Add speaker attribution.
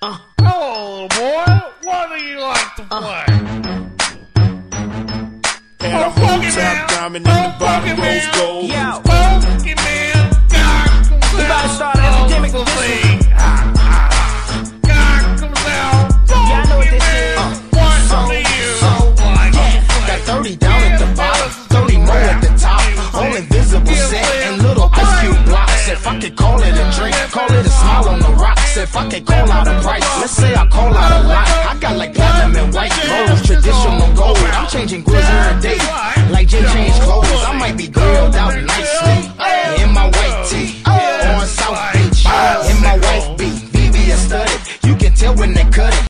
Speaker 1: Hello, boy. What do you like to play?
Speaker 2: And a whole top diamond in the bottom rose gold.
Speaker 3: Yo,
Speaker 1: Pokemon, God comes
Speaker 3: we about to
Speaker 1: out.
Speaker 3: start an epidemic with this one.
Speaker 1: God comes out.
Speaker 3: Y'all know what this is.
Speaker 1: What do you like?
Speaker 4: Got 30 down at the bottom, 30 more at the top. All invisible set and little ice cube blocks. If I could call it a drink, call it a smile on the rocks. If I could call out a price, let's say I call out a lot. I got like platinum and white gold, traditional gold. I'm changing